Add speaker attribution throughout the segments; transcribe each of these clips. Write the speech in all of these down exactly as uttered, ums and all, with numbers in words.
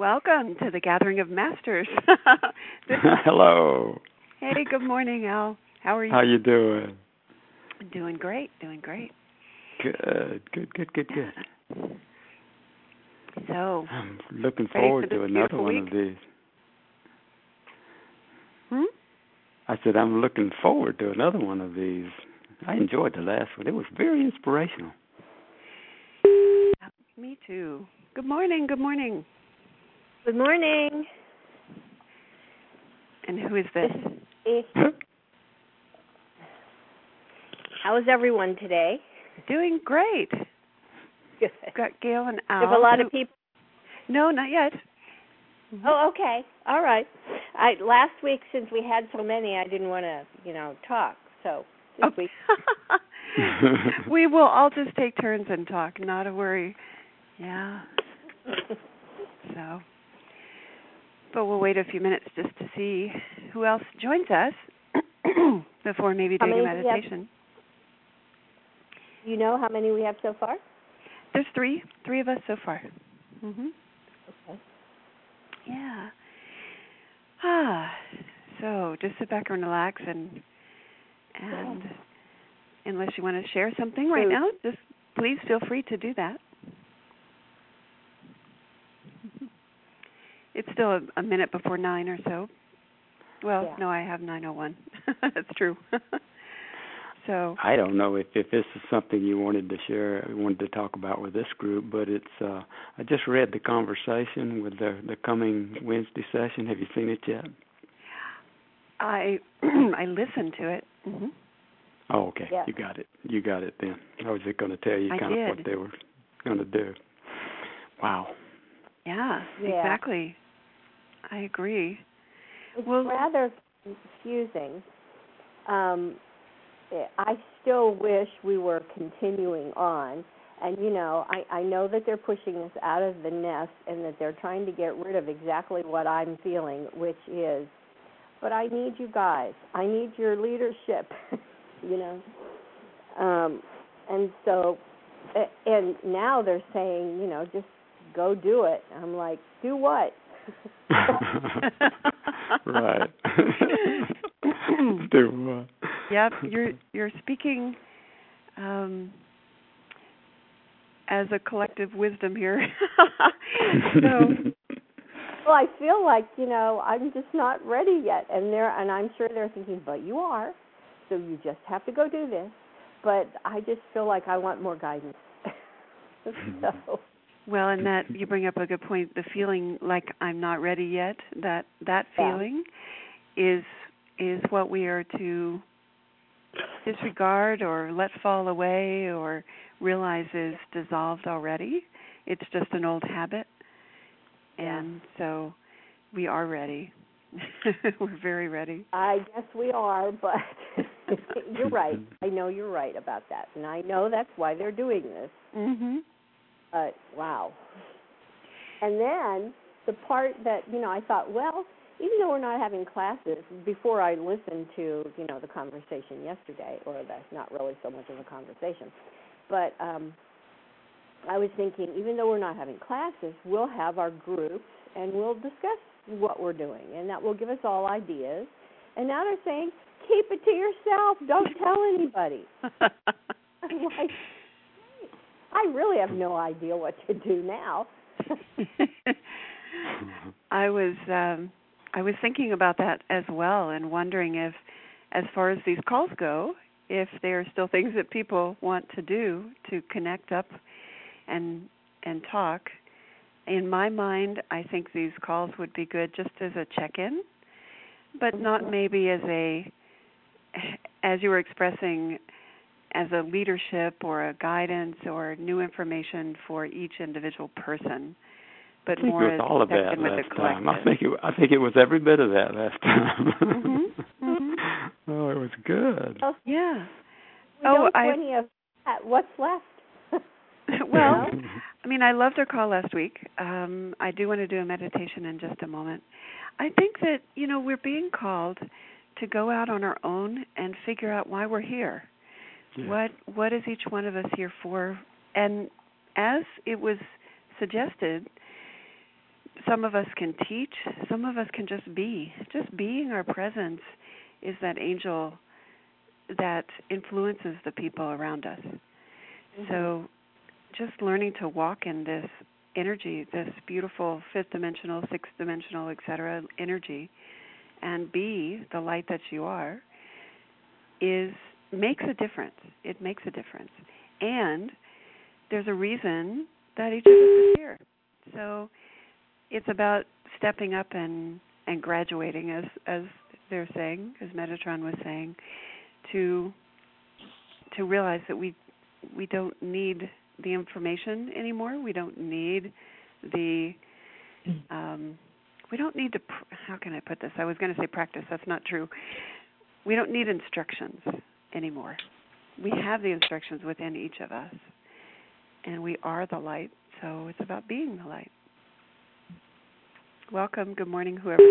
Speaker 1: welcome to the Gathering of Masters.
Speaker 2: Hello.
Speaker 1: Hey, good morning, Al. How are you?
Speaker 2: How you doing?
Speaker 1: Doing great, doing great.
Speaker 2: Good, good, good, good, good.
Speaker 1: So,
Speaker 2: I'm looking forward to another one
Speaker 1: week?
Speaker 2: of these.
Speaker 1: Hmm?
Speaker 2: I said I'm looking forward to another one of these. I enjoyed the last one. It was very inspirational.
Speaker 1: Me too. Good morning, good morning.
Speaker 3: Good morning.
Speaker 1: And who is this?
Speaker 3: How is everyone today?
Speaker 1: Doing great.
Speaker 3: Good.
Speaker 1: Got Gail and Al.
Speaker 3: There's a lot of people.
Speaker 1: No, not yet.
Speaker 3: Mm-hmm. Oh, okay. All right. I last week, since we had so many, I didn't want to, you know, talk. So this
Speaker 1: oh.
Speaker 3: week.
Speaker 1: We will all just take turns and talk. Not a worry. Yeah. So, but we'll wait a few minutes just to see who else joins us before maybe doing a meditation.
Speaker 3: You know how many we have so far?
Speaker 1: There's three, three of us so far. Mhm.
Speaker 3: Okay.
Speaker 1: Yeah. Ah. So just sit back and relax, and and yeah. Unless you want to share something right now, just please feel free to do that. It's still a, a minute before nine or so. Well,
Speaker 3: yeah.
Speaker 1: no, I have nine oh one. That's true. So
Speaker 2: I don't know if, if this is something you wanted to share, wanted to talk about with this group, but it's. Uh, I just read the conversation with the the coming Wednesday session. Have you seen it yet?
Speaker 1: I I listened to it. Mm-hmm.
Speaker 2: Oh, okay.
Speaker 3: Yeah.
Speaker 2: You got it. You got it then. I was just going to tell you
Speaker 1: I
Speaker 2: kind
Speaker 1: did.
Speaker 2: of what they were going to do. Wow.
Speaker 1: Yeah,
Speaker 3: yeah,
Speaker 1: exactly. I agree.
Speaker 3: It's
Speaker 1: well,
Speaker 3: rather confusing. Um, I still wish we were continuing on. And, you know, I, I know that they're pushing us out of the nest and that they're trying to get rid of exactly what I'm feeling, which is, but I need you guys. I need your leadership, you know. Um, and so, and now they're saying, you know, just go do it. I'm like, do what?
Speaker 2: Right. Do what?
Speaker 1: Yep, you're you're speaking um, as a collective wisdom here. So,
Speaker 3: well, I feel like, you know, I'm just not ready yet, and they're and I'm sure they're thinking, but you are, so you just have to go do this. But I just feel like I want more guidance. So.
Speaker 1: Well, and that you bring up a good point. The feeling like I'm not ready yet, that that feeling yeah. is is what we are to disregard or let fall away or realize is dissolved already. It's just an old habit.
Speaker 3: Yeah.
Speaker 1: And so we are ready. We're very ready.
Speaker 3: I guess we are, but you're right. I know you're right about that. And I know that's why they're doing this.
Speaker 1: Mm-hmm.
Speaker 3: Uh, wow. And then the part that, you know, I thought, well, even though we're not having classes, before I listened to, you know, the conversation yesterday, or that's not really so much of a conversation, but um, I was thinking, even though we're not having classes, we'll have our groups and we'll discuss what we're doing, and that will give us all ideas. And now they're saying, keep it to yourself. Don't tell anybody. I'm like, I really have no idea what to do now.
Speaker 1: I was um, I was thinking about that as well, and wondering if, as far as these calls go, if there are still things that people want to do to connect up and and talk. In my mind, I think these calls would be good just as a check-in, but not maybe as a, as you were expressing, as a leadership or a guidance or new information for each individual person, but
Speaker 2: I think
Speaker 1: more
Speaker 2: it was
Speaker 1: as
Speaker 2: all of that
Speaker 1: with
Speaker 2: last
Speaker 1: the
Speaker 2: time. I think it. I think it was every bit of that last time.
Speaker 1: Mm-hmm. Mm-hmm.
Speaker 2: Oh, it was good.
Speaker 3: Oh,
Speaker 1: yeah.
Speaker 3: We
Speaker 1: oh,
Speaker 3: don't
Speaker 1: I.
Speaker 3: Any of that. What's left?
Speaker 1: Well, I mean, I loved our call last week. Um, I do want to do a meditation in just a moment. I think that, you know, we're being called to go out on our own and figure out why we're here. Yeah. What What is each one of us here for? And as it was suggested, some of us can teach, some of us can just be. Just being our presence is that angel that influences the people around us. Mm-hmm. So just learning to walk in this energy, this beautiful fifth dimensional, sixth dimensional, et cetera energy, and be the light that you are, is makes a difference. It makes a difference. And there's a reason that each of us is here. So it's about stepping up and, and graduating, as as they're saying, as Metatron was saying, to to realize that we we don't need the information anymore. We don't need the um, we don't need to. Pr- how can I put this? I was going to say practice. That's not true. We don't need instructions anymore. We have the instructions within each of us, and we are the light. So it's about being the light. Welcome. Good morning, whoever.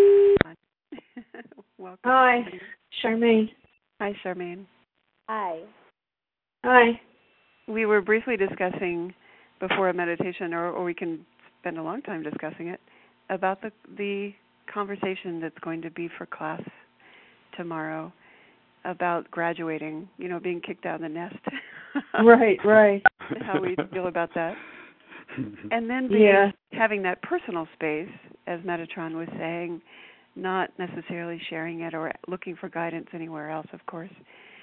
Speaker 1: Welcome.
Speaker 4: Hi, Charmaine.
Speaker 1: Hi, Charmaine.
Speaker 3: Hi.
Speaker 4: Hi.
Speaker 1: We were briefly discussing before a meditation, or, or we can spend a long time discussing it, about the the conversation that's going to be for class tomorrow about graduating, you know, being kicked out of the nest.
Speaker 4: Right, right.
Speaker 1: How we feel about that. And then being,
Speaker 4: yeah.
Speaker 1: having that personal space, as Metatron was saying, not necessarily sharing it or looking for guidance anywhere else, of course,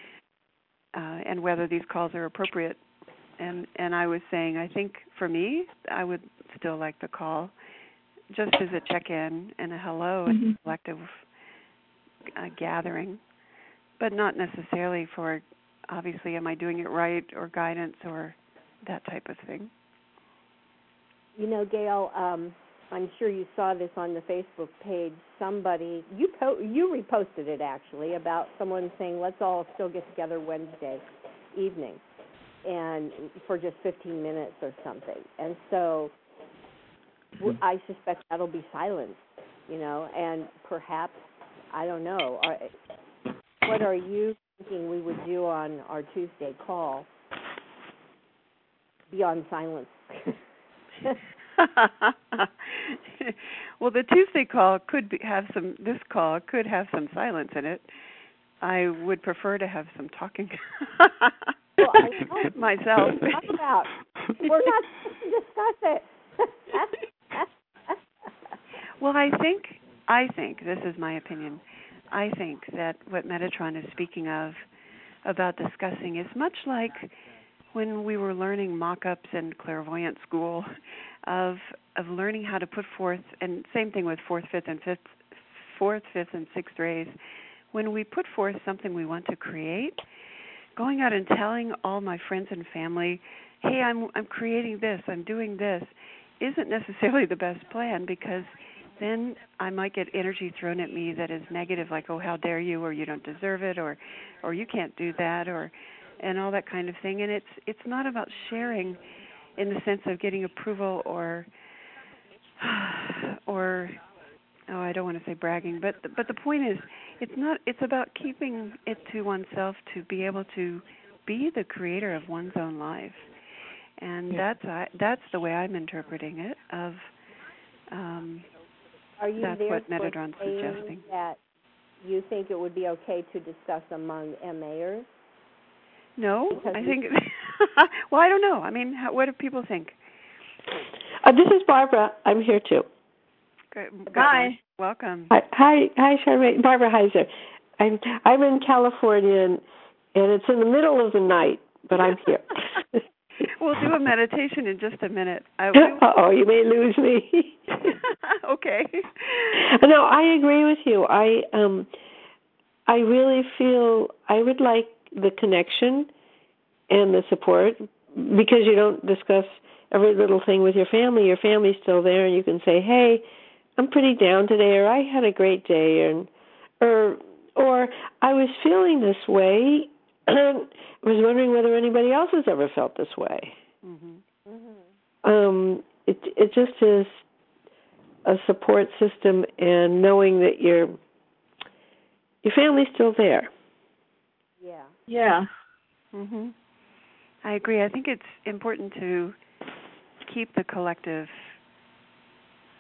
Speaker 1: uh, and whether these calls are appropriate. And, and I was saying, I think for me, I would still like the call, just as a check-in and a hello mm-hmm. and a collective uh, gathering, but not necessarily for, obviously, am I doing it right, or guidance, or that type of thing.
Speaker 3: You know, Gail, um, I'm sure you saw this on the Facebook page. Somebody, you po- you reposted it, actually, about someone saying, let's all still get together Wednesday evening, and for just fifteen minutes or something. And so w- I suspect that'll be silence, you know, and perhaps, I don't know, are, what are you thinking we would do on our Tuesday call beyond silence?
Speaker 1: Well, the Tuesday call could be, have some, this call could have some silence in it. I would prefer to have some talking.
Speaker 3: Well, I know.
Speaker 1: Myself.
Speaker 3: Talk about. We're not supposed to discuss it.
Speaker 1: Well, I think, I think, this is my opinion, I think that what Metatron is speaking of, about discussing, is much like when we were learning mock-ups in clairvoyant school, of of learning how to put forth, and same thing with fourth, fifth, and fifth, fourth, fifth, and sixth rays. When we put forth something we want to create, going out and telling all my friends and family, hey, I'm I'm creating this, I'm doing this, isn't necessarily the best plan, because then I might get energy thrown at me that is negative, like, oh, how dare you, or you don't deserve it, or or you can't do that, or and all that kind of thing. And it's it's not about sharing in the sense of getting approval or or oh, I don't want to say bragging, but but the point is, it's not. It's about keeping it to oneself to be able to be the creator of one's own life, and yeah. that's I, that's the way I'm interpreting it. Of um,
Speaker 3: Are you
Speaker 1: that's what Metatron's suggesting.
Speaker 3: That you think it would be okay to discuss among M A'ers?
Speaker 1: No,
Speaker 3: because
Speaker 1: I think. Well, I don't know. I mean, how, what do people think?
Speaker 5: Uh, this is Barbara. I'm here too.
Speaker 1: Good. Good
Speaker 4: Hi.
Speaker 1: morning. Welcome.
Speaker 5: Hi, hi, hi, Charmaine. Barbara Heiser. I'm I'm in California, and, and it's in the middle of the night, but I'm here.
Speaker 1: We'll do a meditation in just a minute. I,
Speaker 5: Uh-oh, you may lose me.
Speaker 1: Okay.
Speaker 5: No, I agree with you. I um, I really feel I would like the connection and the support, because you don't discuss every little thing with your family. Your family's still there, and you can say, hey, I'm pretty down today, or I had a great day, and or or I was feeling this way, and I was wondering whether anybody else has ever felt this way.
Speaker 1: Mm-hmm.
Speaker 5: Mm-hmm. Um, it it just is a support system, and knowing that your your family's still there.
Speaker 3: Yeah.
Speaker 4: Yeah.
Speaker 1: Mhm. I agree. I think it's important to keep the collective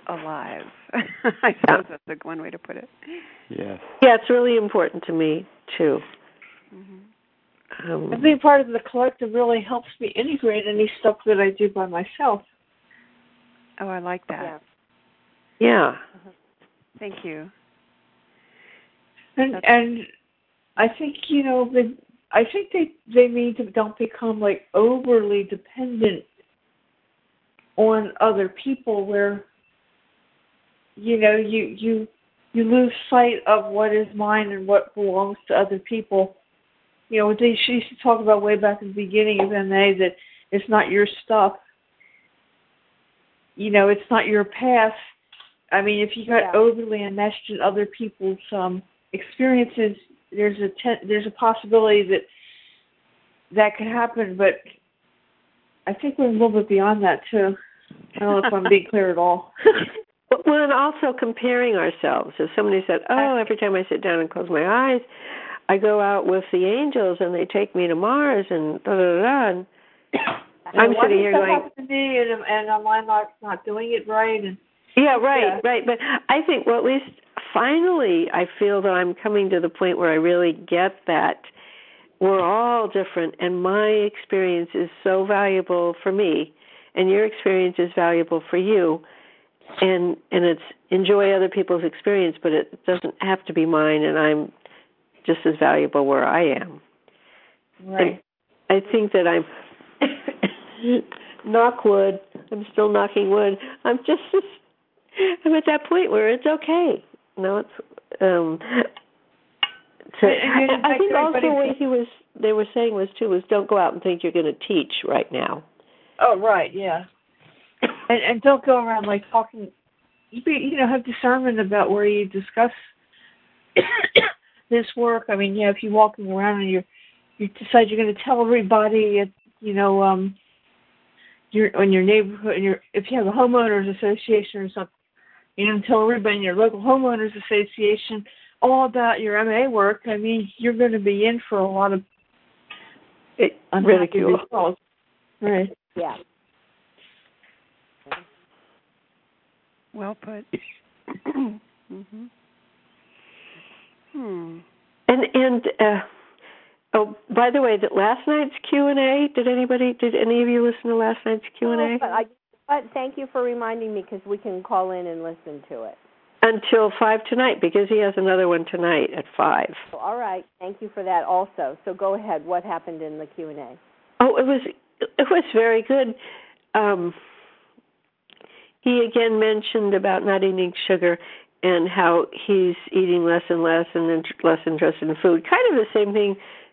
Speaker 1: alive. I suppose that's a one way to put it.
Speaker 2: Yes.
Speaker 5: Yeah, it's really important to me too.
Speaker 1: Mm-hmm.
Speaker 5: Um,
Speaker 4: And being part of the collective really helps me integrate any stuff that I do by myself.
Speaker 1: Oh, I like that.
Speaker 5: Yeah. yeah.
Speaker 1: Uh-huh. Thank you.
Speaker 4: And
Speaker 1: That's...
Speaker 4: and I think, you know, the, I think they, they mean to don't become like overly dependent on other people where, you know, you, you you lose sight of what is mine and what belongs to other people. You know, they she used to talk about way back in the beginning of M A that it's not your stuff. You know, it's not your past. I mean, if you got
Speaker 3: Yeah.
Speaker 4: overly enmeshed in other people's um, experiences, there's a te- there's a possibility that that could happen. But I think we're a little bit beyond that too. I don't know if I'm being clear at all.
Speaker 5: Well, and also comparing ourselves. If somebody said, "Oh, every time I sit down and close my eyes, I go out with the angels and they take me to Mars," and da da da. And I'm
Speaker 4: why
Speaker 5: sitting here
Speaker 4: that
Speaker 5: going,
Speaker 4: happen to me, and, and am I not not doing it right? And
Speaker 5: "Yeah, right,
Speaker 4: yeah.
Speaker 5: right." But I think, well, at least finally, I feel that I'm coming to the point where I really get that we're all different, and my experience is so valuable for me, and your experience is valuable for you. And and it's enjoy other people's experience, but it doesn't have to be mine, and I'm just as valuable where I am.
Speaker 4: Right.
Speaker 5: And I think that I'm, knock wood, I'm still knocking wood, I'm just, I'm at that point where it's okay. No, it's, um, to,
Speaker 4: And, and
Speaker 5: I, I think also
Speaker 4: everybody-
Speaker 5: what he was, they were saying was too, was don't go out and think you're going to teach right now.
Speaker 4: Oh, right, yeah. And and don't go around like talking. You be, you know have discernment about where you discuss this work. I mean, yeah, if you're walking around and you you decide you're going to tell everybody, at, you know, um, your in your neighborhood, and your if you have a homeowners association or something, you know, tell everybody in your local homeowners association all about your M A work. I mean, you're going to be in for a lot of
Speaker 5: It,
Speaker 4: unhappy
Speaker 5: ridicule.
Speaker 4: results. Right.
Speaker 3: Yeah.
Speaker 1: Well put. Mm-hmm. Hmm.
Speaker 5: And and uh, oh, by the way, that last night's Q and A. Did anybody? Did any of you listen to last night's Q and A?
Speaker 3: No, but I, but thank you for reminding me because we can call in and listen to it.
Speaker 5: Until five tonight, because he has another one tonight at five.
Speaker 3: So, all right. Thank you for that also. So go ahead. What happened in the Q and A?
Speaker 5: Oh, it was it was very good. Um, he again mentioned about not eating sugar and how he's eating less and less and int- less interested in food. Kind of the same thing.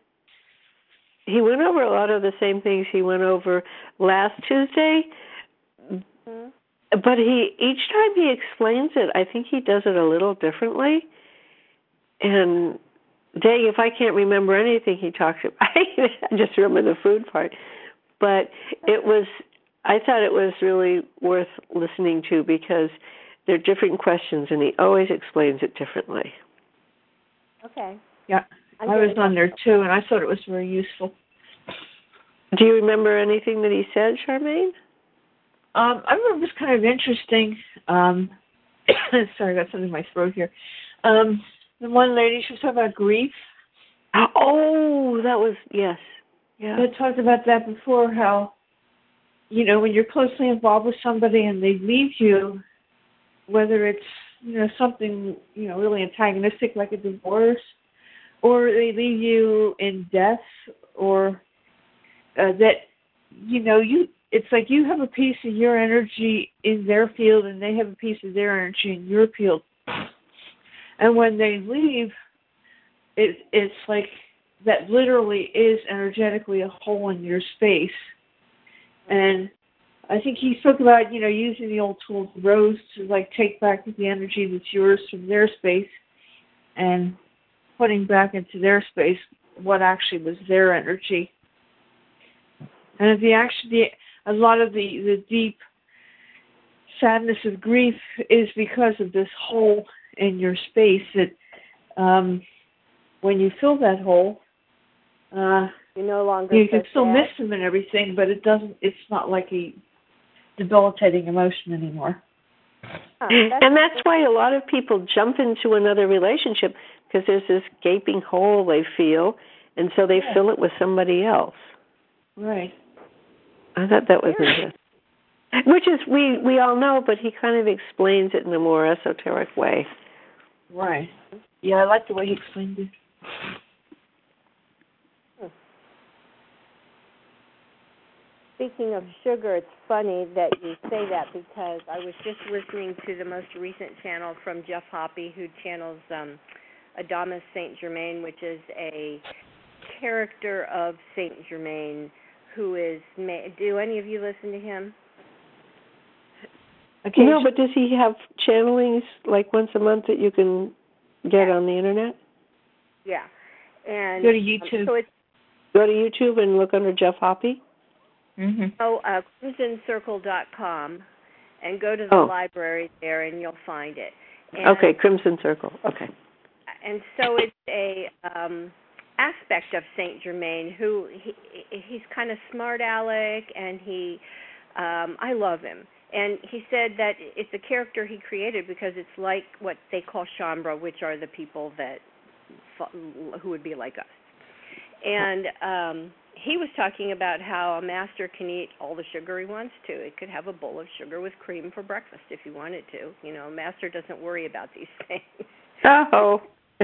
Speaker 5: He went over a lot of the same things he went over last Tuesday.
Speaker 3: Mm-hmm.
Speaker 5: But he each time he explains it, I think he does it a little differently. And dang, if I can't remember anything he talks about, I just remember the food part. But it was, I thought it was really worth listening to because they're different questions, and he always explains it differently.
Speaker 3: Okay.
Speaker 4: Yeah,
Speaker 3: I'm
Speaker 4: I was
Speaker 3: getting
Speaker 4: on there too, and I thought it was very useful.
Speaker 5: Do you remember anything that he said, Charmaine?
Speaker 4: Um, I remember it was kind of interesting. Um, sorry, I got something in my throat here. Um, the one lady, she was talking about grief.
Speaker 5: Oh, that was, yes. Yeah.
Speaker 4: I talked about that before, how, you know, when you're closely involved with somebody and they leave you, whether it's, you know, something, you know, really antagonistic like a divorce, or they leave you in death, or uh, that, you know, you, it's like you have a piece of your energy in their field and they have a piece of their energy in your field. And when they leave, it, it's like that literally is energetically a hole in your space. And I think he spoke about, you know, using the old tool of Rose to, like, take back the energy that's yours from their space and putting back into their space what actually was their energy. And the actually, a lot of the, the deep sadness of grief is because of this hole in your space that um, when you fill that hole, uh,
Speaker 3: You no longer.
Speaker 4: you can
Speaker 3: so
Speaker 4: still
Speaker 3: sad.
Speaker 4: miss them and everything, but it doesn't. It's not like a debilitating emotion anymore.
Speaker 3: that's
Speaker 5: and that's why a lot of people jump into another relationship because there's this gaping hole they feel, and so they
Speaker 4: yeah.
Speaker 5: fill it with somebody else.
Speaker 4: Right.
Speaker 5: I thought that was interesting. Which is, we, we all know, but he kind of explains it in a more esoteric way.
Speaker 4: Right. Yeah, I like the way he explained it.
Speaker 3: Speaking of sugar, it's funny that you say that because I was just listening to the most recent channel from Jeff Hoppe, who channels um, Adamus Saint Germain, which is a character of Saint Germain who is. Ma- Do any of you listen to him?
Speaker 5: Okay. No, but does he have channelings like once a month that you can get on the internet?
Speaker 3: Yeah. And
Speaker 4: go to YouTube.
Speaker 3: Um, so it's,
Speaker 5: go to YouTube and look under Jeff Hoppe.
Speaker 4: Mm-hmm.
Speaker 3: Oh, uh, crimson circle dot com, and go to the
Speaker 5: oh.
Speaker 3: library there, and you'll find it. And,
Speaker 5: okay, Crimson Circle. Okay.
Speaker 3: And so it's a um, aspect of Saint Germain who he, he's kind of smart aleck, and he um, I love him. And he said that it's a character he created because it's like what they call Shaumbra, which are the people that who would be like us. And um, he was talking about how a master can eat all the sugar he wants to. It could have a bowl of sugar with cream for breakfast if he wanted to. You know, a master doesn't worry about these things.
Speaker 5: Oh.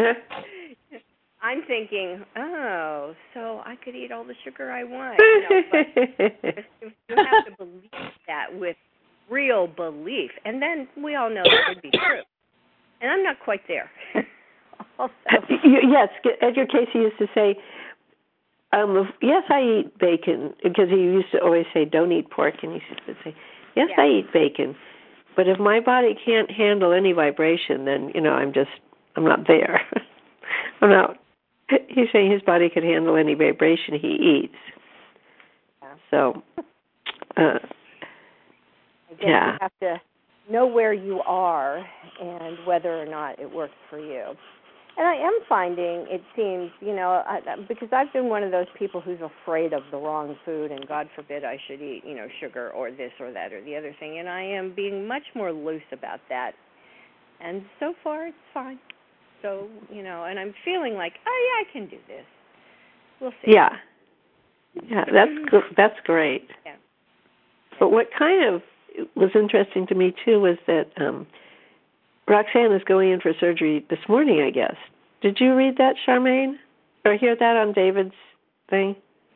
Speaker 3: I'm thinking, oh, so I could eat all the sugar I want. You know, but you have to believe that with real belief. And then we all know that would be true. And I'm not quite there. Also.
Speaker 5: Yes, Edgar Casey used to say, Um, yes, I eat bacon, because he used to always say, don't eat pork, and he used to say, yes, yeah. I eat bacon, but if my body can't handle any vibration, then, you know, I'm just, I'm not there. I'm not, he's saying his body can handle any vibration he eats.
Speaker 3: Yeah.
Speaker 5: So, uh,
Speaker 3: I guess
Speaker 5: yeah.
Speaker 3: you have to know where you are and whether or not it works for you. And I am finding, it seems, you know, I, because I've been one of those people who's afraid of the wrong food, and God forbid I should eat, you know, sugar or this or that or the other thing. And I am being much more loose about that. And so far, it's fine. So, you know, and I'm feeling like, oh, yeah, I can do this. We'll see.
Speaker 5: Yeah. Yeah, that's that's great.
Speaker 3: Yeah.
Speaker 5: But what kind of was interesting to me, too, was that um, Roxanne is going in for surgery this morning, I guess. Did you read that, Charmaine? Or hear that on David's thing?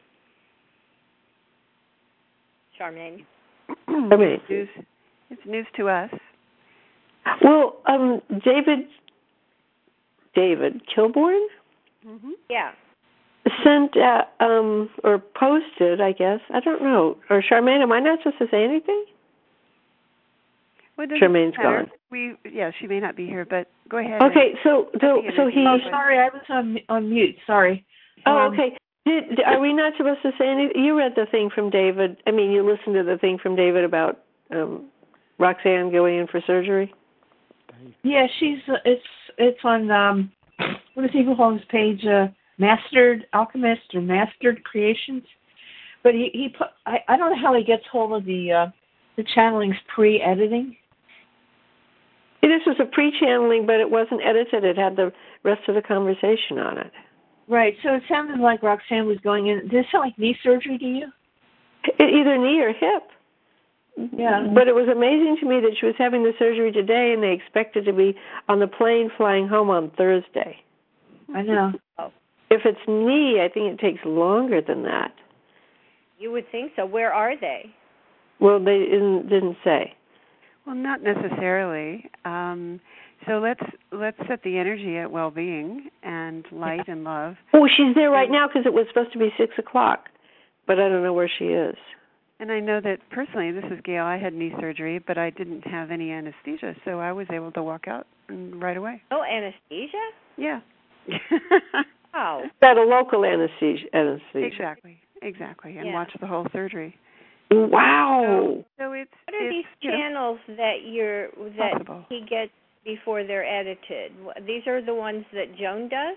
Speaker 3: Charmaine.
Speaker 5: Charmaine.
Speaker 1: It's news, it's news to us.
Speaker 5: Well, um, David, David Kilborn?
Speaker 3: Mm-hmm. Yeah.
Speaker 5: Sent, uh, um, or posted, I guess. I don't know. Or Charmaine, am I not supposed to say anything?
Speaker 1: Well,
Speaker 5: Charmaine's gone.
Speaker 1: We yeah, she may not be here, but go ahead.
Speaker 5: Okay, so so, so he.
Speaker 4: Oh, sorry, I was on on mute. Sorry.
Speaker 5: Oh,
Speaker 4: um,
Speaker 5: okay. Did, are we not supposed to say anything? You read the thing from David. I mean, you listened to the thing from David about um, Roxanne going in for surgery.
Speaker 4: Yeah, she's. Uh, it's it's on. Um, what does he call his page? Uh, Mastered Alchemist or Mastered Creations. But he he put. I I don't know how he gets hold of the uh, the channelings pre-editing.
Speaker 5: This was a pre-channeling, but it wasn't edited. It had the rest of the conversation on it.
Speaker 4: Right. So it sounded like Roxanne was going in. Did it sound like knee surgery to you?
Speaker 5: It, either knee or hip.
Speaker 4: Yeah.
Speaker 5: But it was amazing to me that she was having the surgery today, and they expected to be on the plane flying home on Thursday.
Speaker 4: I know.
Speaker 5: If it's knee, I think it takes longer than that.
Speaker 3: You would think so. Where are they?
Speaker 5: Well, they didn't, didn't say.
Speaker 1: Well, not necessarily. Um, so let's let's set the energy at well-being and light and love.
Speaker 5: Oh, she's there right now because it was supposed to be six o'clock, but I don't know where she is.
Speaker 1: And I know that personally, this is Gail. I had knee surgery, but I didn't have any anesthesia, so I was able to walk out right away.
Speaker 3: Oh, anesthesia?
Speaker 1: Yeah.
Speaker 3: Wow.
Speaker 5: That a local anesthesia. anesthesia.
Speaker 1: Exactly. Exactly. And
Speaker 3: yeah.
Speaker 1: watch the whole surgery.
Speaker 5: Wow.
Speaker 1: So, so it's
Speaker 3: what are
Speaker 1: it's,
Speaker 3: these
Speaker 1: you know,
Speaker 3: channels that you're that
Speaker 1: possible.
Speaker 3: he gets before they're edited? These are the ones that Joan does?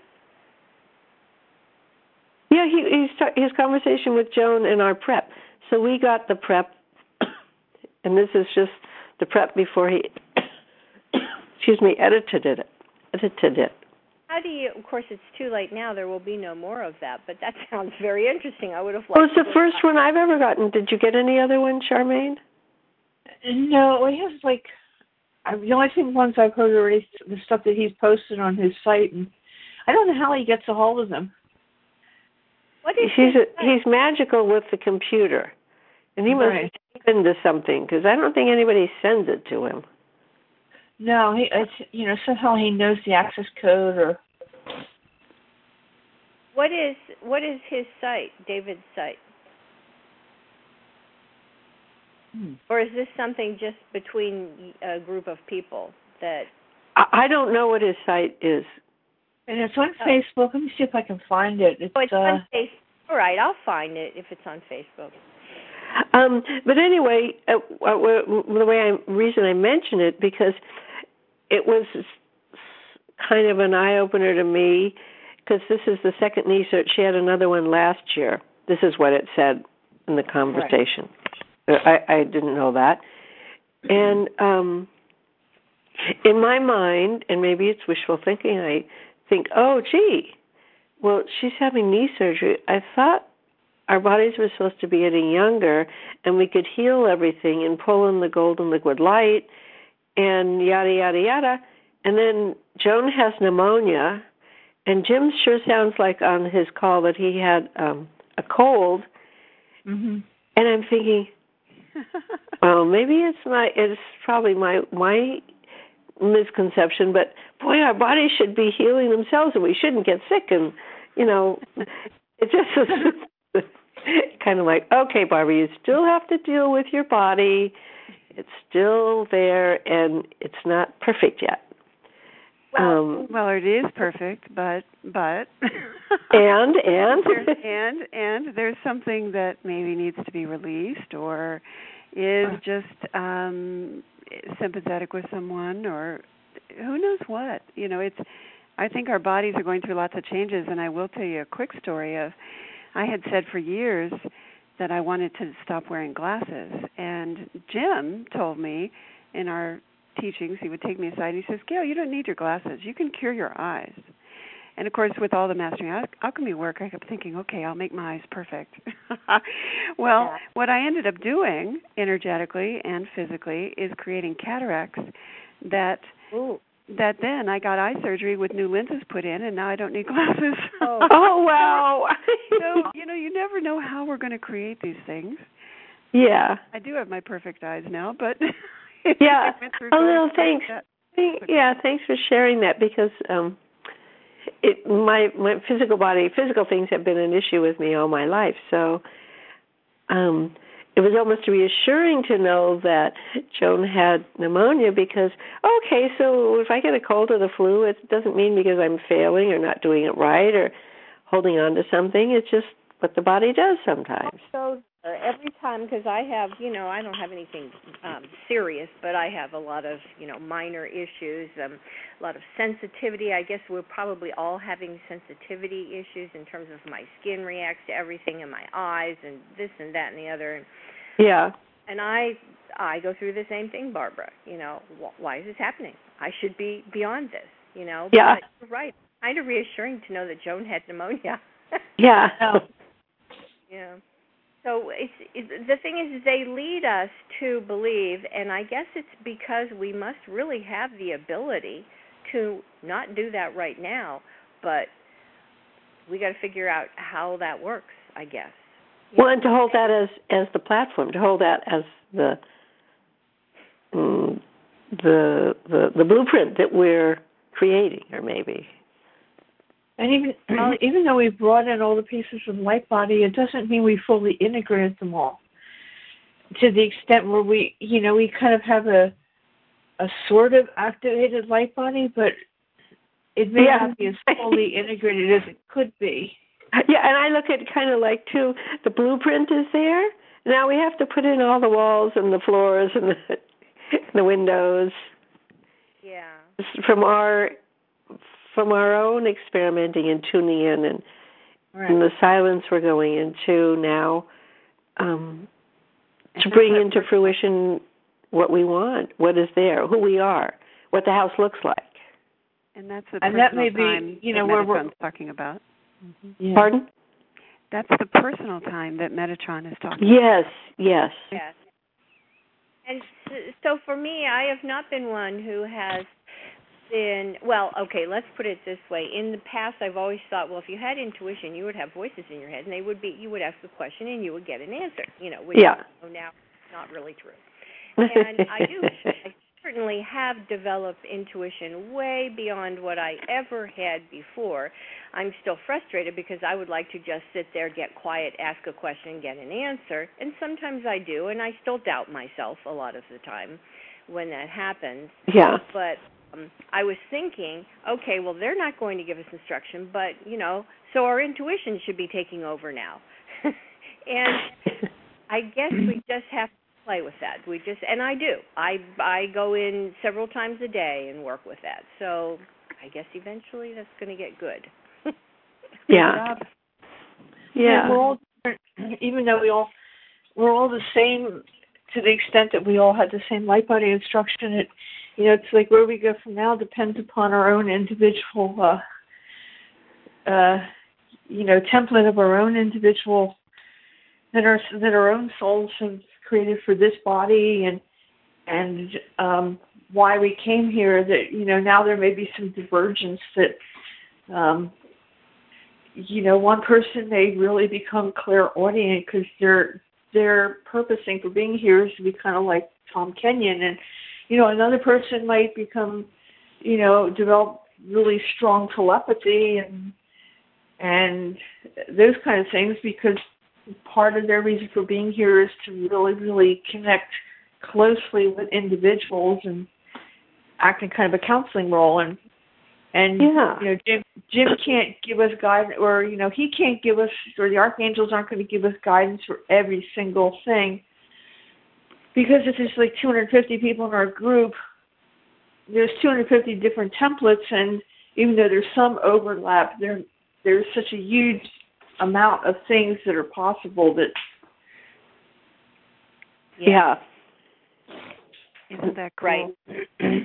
Speaker 5: Yeah, he he's his conversation with Joan and our prep. So we got the prep, and this is just the prep before he excuse me, edited it. Edited it.
Speaker 3: How do you? Of course, it's too late now. There will be no more of that. But that sounds very interesting. I would have liked.
Speaker 5: Well, it's the first one I've ever gotten. Did you get any other ones, Charmaine?
Speaker 4: No, he has like I, the only thing ones I've heard are the stuff that he's posted on his site, and I don't know how he gets a hold of them.
Speaker 3: What is
Speaker 5: he's a, he's magical with the computer, and he must
Speaker 4: right.
Speaker 5: type into something because I don't think anybody sends it to him.
Speaker 4: No, he it's, you know somehow he knows the access code or.
Speaker 3: What is what is his site, David's site? Hmm. Or is this something just between a group of people that?
Speaker 5: I, I don't know what his site is.
Speaker 4: And it's on oh. Facebook. Let me see if I can find it. It's,
Speaker 3: oh, it's
Speaker 4: uh,
Speaker 3: on Facebook. All right, I'll find it if it's on Facebook.
Speaker 5: Um, but anyway, uh, the way I reason I mention it because it was kind of an eye opener to me because this is the second knee search. She had another one last year. This is what it said in the conversation. Right. I, I didn't know that. And um, in my mind, and maybe it's wishful thinking, I think, oh, gee, well, she's having knee surgery. I thought our bodies were supposed to be getting younger and we could heal everything and pull in the golden liquid light and yada, yada, yada. And then Joan has pneumonia, and Jim sure sounds like on his call that he had um, a cold.
Speaker 4: Mm-hmm.
Speaker 5: And I'm thinking, well, maybe it's my, it's probably my my misconception, but boy, our bodies should be healing themselves and we shouldn't get sick. And, you know, it just was kind of like, okay, Barbara, you still have to deal with your body. It's still there and it's not perfect yet.
Speaker 1: Well,
Speaker 5: um,
Speaker 1: well, it is perfect, but but
Speaker 5: and and
Speaker 1: and and there's something that maybe needs to be released, or is just um, sympathetic with someone, or who knows what. You know, it's. I think our bodies are going through lots of changes, and I will tell you a quick story of. I had said for years that I wanted to stop wearing glasses, and Jim told me in our teachings, he would take me aside and he says, Gail, you don't need your glasses. You can cure your eyes. And, of course, with all the Mastering Alchemy work, I kept thinking, okay, I'll make my eyes perfect. well, yeah. What I ended up doing energetically and physically is creating cataracts that
Speaker 3: Ooh.
Speaker 1: that then I got eye surgery with new lenses put in, and now I don't need glasses.
Speaker 5: Oh, oh wow.
Speaker 1: So, you know, you never know how we're going to create these things.
Speaker 5: Yeah.
Speaker 1: I do have my perfect eyes now, but...
Speaker 5: Yeah. Oh, no, thanks. Yeah, thanks for sharing that because um, it my my physical body, physical things have been an issue with me all my life. So um, it was almost reassuring to know that Joan had pneumonia because, okay, so if I get a cold or the flu, it doesn't mean because I'm failing or not doing it right or holding on to something. It's just what the body does sometimes.
Speaker 3: So every time, because I have, you know, I don't have anything um, serious, but I have a lot of, you know, minor issues, um, a lot of sensitivity. I guess we're probably all having sensitivity issues in terms of my skin reacts to everything in my eyes and this and that and the other.
Speaker 5: Yeah.
Speaker 3: And I I go through the same thing, Barbara. You know, wh- why is this happening? I should be beyond this, you know.
Speaker 5: Yeah.
Speaker 3: But you're right. Kind of reassuring to know that Joan had pneumonia.
Speaker 5: Yeah.
Speaker 3: Yeah. So it's, it, the thing is, they lead us to believe, and I guess it's because we must really have the ability to not do that right now, but we got to figure out how that works, I guess. You
Speaker 5: well,
Speaker 3: know?
Speaker 5: and to hold that as, as the platform, to hold that as the mm, the the the blueprint that we're creating, or maybe.
Speaker 4: And even even though we brought in all the pieces of light body, it doesn't mean we fully integrated them all. To the extent where we, you know, we kind of have a a sort of activated light body, but it may
Speaker 5: yeah.
Speaker 4: not be as fully integrated as it could be.
Speaker 5: Yeah, and I look at it kind of like, too, the blueprint is there. Now we have to put in all the walls and the floors and the, the windows.
Speaker 3: Yeah.
Speaker 5: From our... From our own experimenting and tuning in and,
Speaker 4: right.
Speaker 5: and the silence we're going into now um, to bring into fruition what we want, what is there, who we are. what the house looks like.
Speaker 1: And that's the
Speaker 4: and
Speaker 1: personal
Speaker 4: that may be,
Speaker 1: time
Speaker 4: you know,
Speaker 1: that
Speaker 4: where we're
Speaker 1: Metatron's talking about. Mm-hmm.
Speaker 4: yeah.
Speaker 5: Pardon?
Speaker 1: That's the personal time that Metatron is talking
Speaker 5: Yes,
Speaker 1: about.
Speaker 5: yes.
Speaker 6: Yes. And so for me, I have not been one who has been, well, okay, let's put it this way. In the past, I've always thought, well, if you had intuition, you would have voices in your head, and they would be, you would ask a question, and you would get an answer, you know, which
Speaker 5: Yeah.
Speaker 6: you know, now is not really true. And I do, I certainly have developed intuition way beyond what I ever had before. I'm still frustrated because I would like to just sit there, get quiet, ask a question, get an answer, and sometimes I do, and I still doubt myself a lot of the time when that happens.
Speaker 5: Yeah.
Speaker 6: But um, I was thinking, okay, well, they're not going to give us instruction, but, you know, so our intuition should be taking over now. And I guess we just have to play with that. We just, and I do. I I go in several times a day and work with that. So I guess eventually that's going to get good.
Speaker 5: Yeah. Yeah.
Speaker 4: And we're all different, even though we all we're all the same to the extent that we all had the same light body instruction. It, you know, it's like where we go from now depends upon our own individual, uh, uh, you know, template of our own individual that our that our own souls have created for this body, and and um, why we came here. That, you know, now there may be some divergence that. Um, You know, one person may really become clairaudient because their their purposing for being here is to be kind of like Tom Kenyon, and you know, another person might become, you know, develop really strong telepathy and and those kind of things, because part of their reason for being here is to really, really connect closely with individuals and act in kind of a counseling role. And And,
Speaker 5: yeah.
Speaker 4: you know, Jim, Jim can't give us guidance, or, you know, he can't give us, or the archangels aren't going to give us guidance for every single thing. Because if there's like two hundred fifty people in our group, there's two hundred fifty different templates, and even though there's some overlap, there there's such a huge amount of things that are possible that...
Speaker 5: Yeah.
Speaker 1: Isn't that cool?
Speaker 6: Right.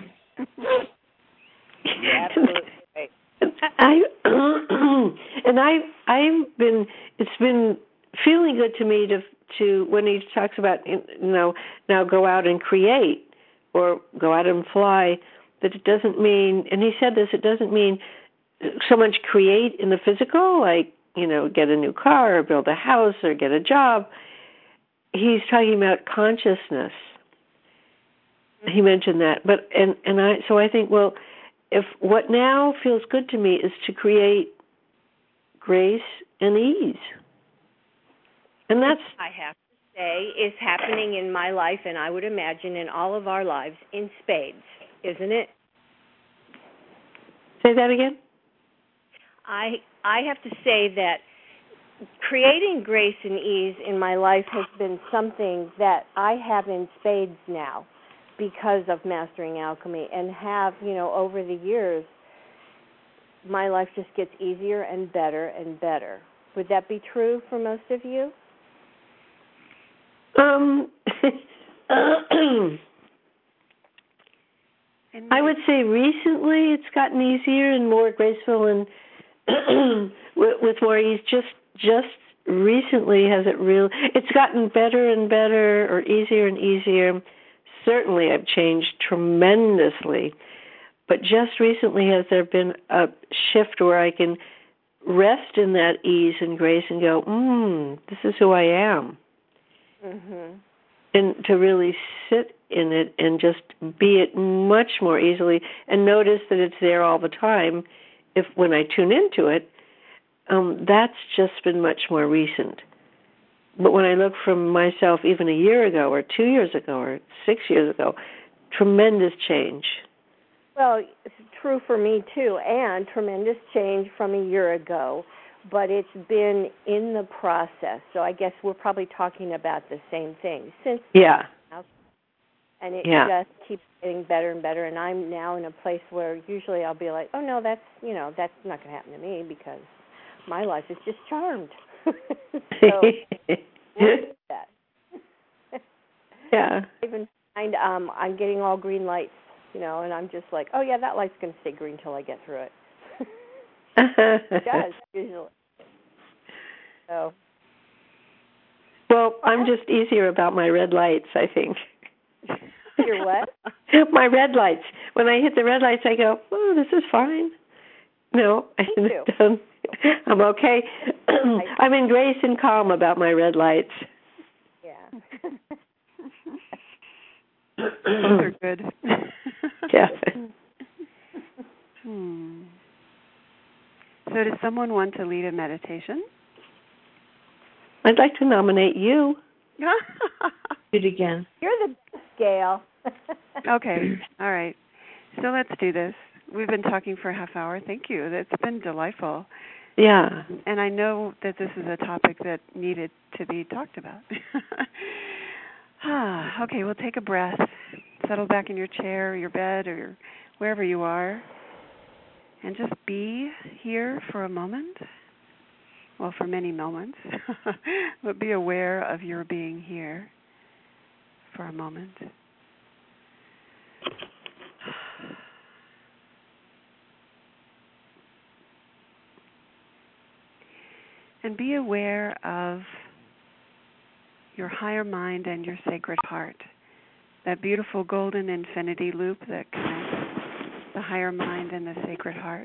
Speaker 6: Yeah, absolutely. Right.
Speaker 5: I and I I've been it's been feeling good to me to to when he talks about, you know, now go out and create or go out and fly, that it doesn't mean, and he said this, it doesn't mean so much create in the physical, like, you know, get a new car or build a house or get a job. He's talking about consciousness. He mentioned that, but and and I so I think, well, if what now feels good to me is to create grace and ease. And that's,
Speaker 6: I have to say, is happening in my life, and I would imagine in all of our lives, in spades, isn't it?
Speaker 5: Say that again?
Speaker 6: I I have to say that creating grace and ease in my life has been something that I have in spades now, because of mastering alchemy, and have, you know, over the years, my life just gets easier and better and better. Would that be true for most of you?
Speaker 5: Um, I would say recently it's gotten easier and more graceful and with, with more ease. Just just recently has it real? It's gotten better and better, or easier and easier. Certainly I've changed tremendously, but just recently has there been a shift where I can rest in that ease and grace and go, mm, this is who I am.
Speaker 6: Mm-hmm.
Speaker 5: And to really sit in it and just be it much more easily, and notice that it's there all the time. If when I tune into it, um, that's just been much more recent. But when I look from myself even a year ago or two years ago or six years ago, tremendous change.
Speaker 6: Well, it's true for me too, and tremendous change from a year ago, but it's been in the process. So I guess we're probably talking about the same thing since.
Speaker 5: Yeah.
Speaker 6: And it
Speaker 5: yeah.
Speaker 6: just keeps getting better and better, and I'm now in a place where usually I'll be like, oh no, that's, you know, that's not going to happen to me because my life is just charmed. So, what is that?
Speaker 5: Yeah.
Speaker 6: I even find um, I'm getting all green lights
Speaker 3: you know, and I'm just like, oh yeah, that light's going to stay green till I get through it. It does usually. So.
Speaker 5: Well, I'm just easier about my red lights, I think.
Speaker 3: Your what?
Speaker 5: My red lights. When I hit the red lights, I go, oh, this is fine. No,
Speaker 3: Me too.
Speaker 5: I'm okay. I'm in grace and calm about my red lights.
Speaker 3: Yeah.
Speaker 1: Those are good.
Speaker 5: Yeah.
Speaker 1: Hmm. So does someone want to lead a meditation?
Speaker 5: I'd like to nominate you.
Speaker 4: Do it again.
Speaker 3: You're the Gail.
Speaker 1: Okay. All right. So let's do this. We've been talking for a half hour. Thank you. That's been delightful.
Speaker 5: Yeah.
Speaker 1: And I know that this is a topic that needed to be talked about. ah, okay, well, take a breath. Settle back in your chair or your bed or your, wherever you are. And just be here for a moment. Well, for many moments. But be aware of your being here for a moment. And be aware of your higher mind and your sacred heart, that beautiful golden infinity loop that connects the higher mind and the sacred heart.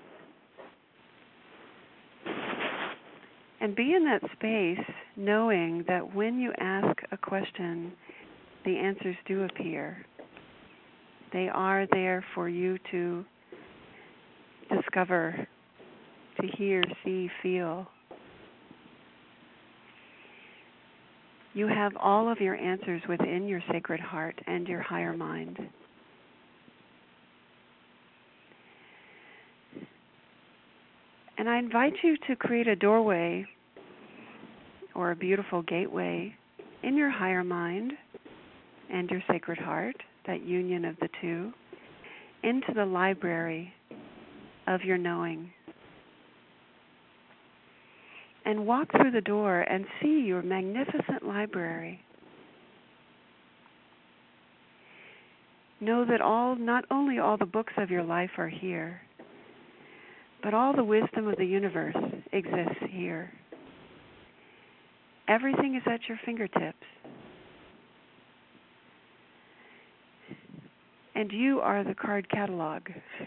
Speaker 1: And be in that space knowing that when you ask a question, the answers do appear. They are there for you to discover, to hear, see, feel. You have all of your answers within your sacred heart and your higher mind. And I invite you to create a doorway or a beautiful gateway in your higher mind and your sacred heart, that union of the two, into the library of your knowing. And walk through the door and see your magnificent library. Know that all, not only all the books of your life are here, but all the wisdom of the universe exists here. Everything is at your fingertips. And you are the card catalog.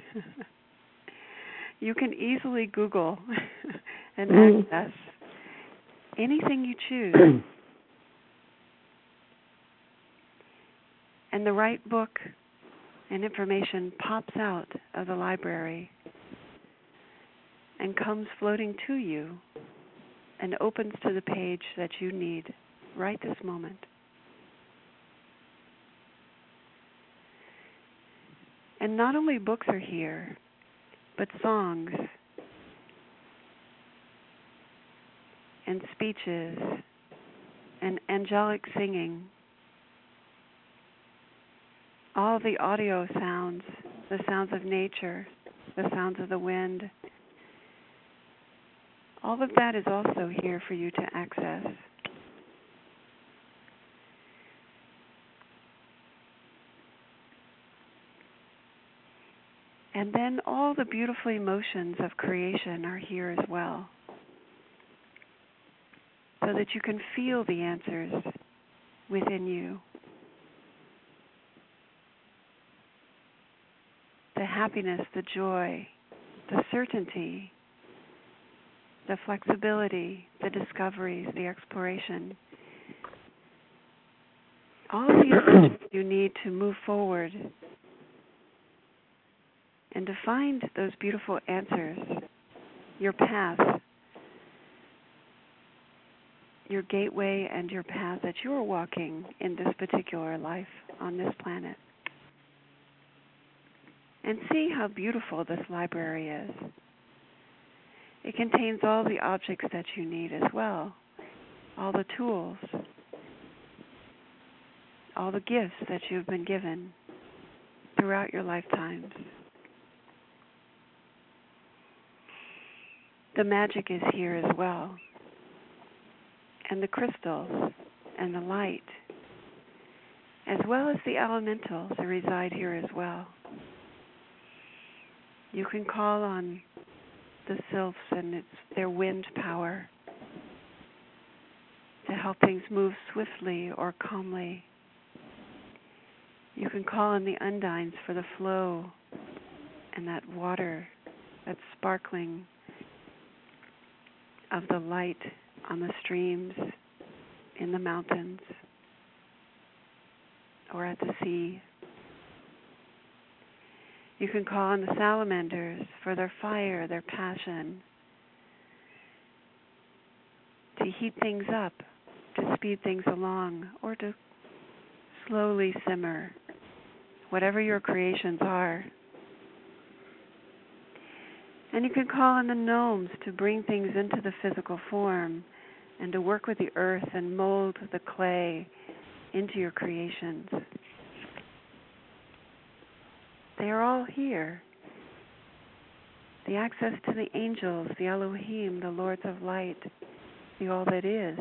Speaker 1: You can easily Google and
Speaker 5: Mm.
Speaker 1: access anything you choose. And the right book and information pops out of the library and comes floating to you and opens to the page that you need right this moment. And not only books are here, but songs and speeches and angelic singing. All the audio sounds, the sounds of nature, the sounds of the wind, all of that is also here for you to access. And then all the beautiful emotions of creation are here as well, so that you can feel the answers within you. The happiness, the joy, the certainty, the flexibility, the discoveries, the exploration. All the emotions you need to move forward and to find those beautiful answers, your path, your gateway and your path that you are walking in this particular life on this planet. And see how beautiful this library is. It contains all the objects that you need as well, all the tools, all the gifts that you've been given throughout your lifetimes. The magic is here as well, and the crystals, and the light, as well as the elementals that reside here as well. You can call on the sylphs and its, their wind power to help things move swiftly or calmly. You can call on the undines for the flow and that water, that sparkling of the light on the streams, in the mountains, or at the sea. You can call on the salamanders for their fire, their passion, to heat things up, to speed things along, or to slowly simmer, whatever your creations are. And you can call on the gnomes to bring things into the physical form and to work with the earth and mold the clay into your creations. They are all here. The access to the angels, the Elohim, the Lords of Light, the All That Is.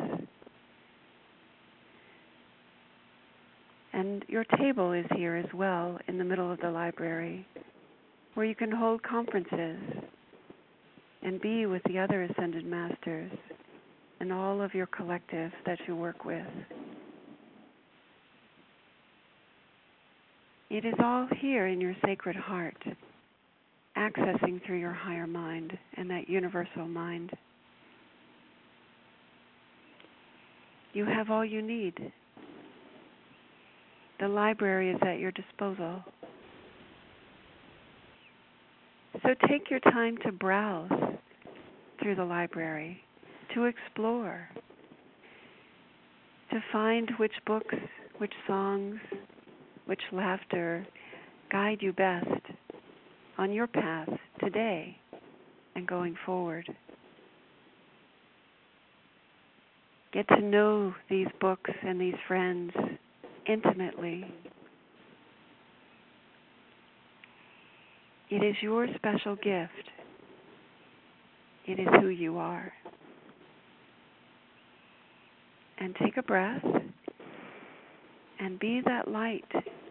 Speaker 1: And your table is here as well in the middle of the library, where you can hold conferences and be with the other Ascended Masters and all of your collective that you work with. It is all here in your sacred heart, accessing through your higher mind and that universal mind. You have all you need. The library is at your disposal. So take your time to browse through the library, to explore, to find which books, which songs, which laughter guide you best on your path today and going forward. Get to know these books and these friends intimately. It is your special gift. It is who you are. And take a breath and be that light.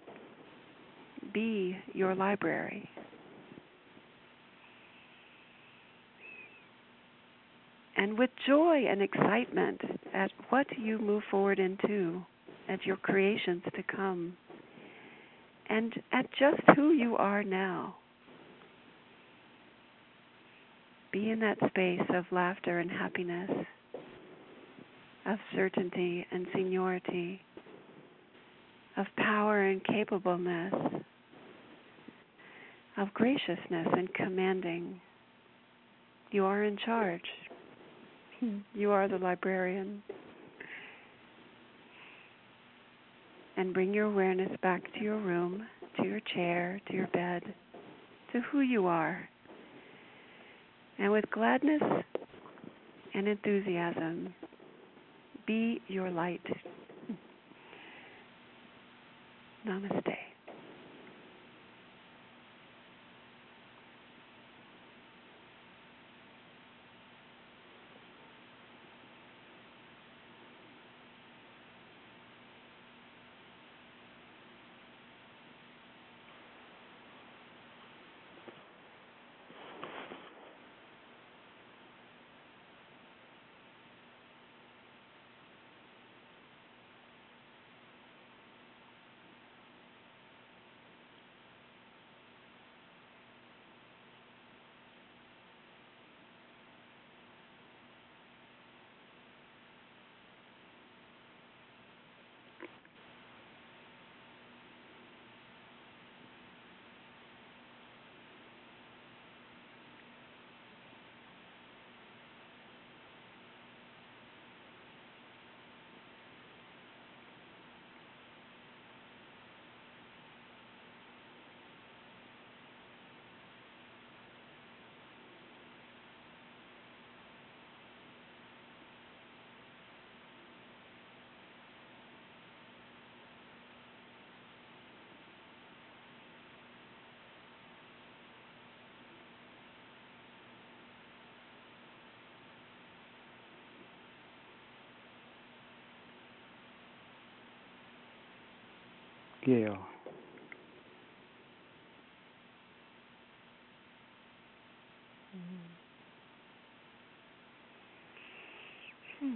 Speaker 1: Be your library. And with joy and excitement at what you move forward into, at your creations to come, and at just who you are now. Be in that space of laughter and happiness, of certainty and seniority, of power and capableness, of graciousness and commanding. You are in charge. You are the librarian. And bring your awareness back to your room, to your chair, to your bed, to who you are. And with gladness and enthusiasm, be your light. Namaste.
Speaker 2: Gail.
Speaker 1: Hmm.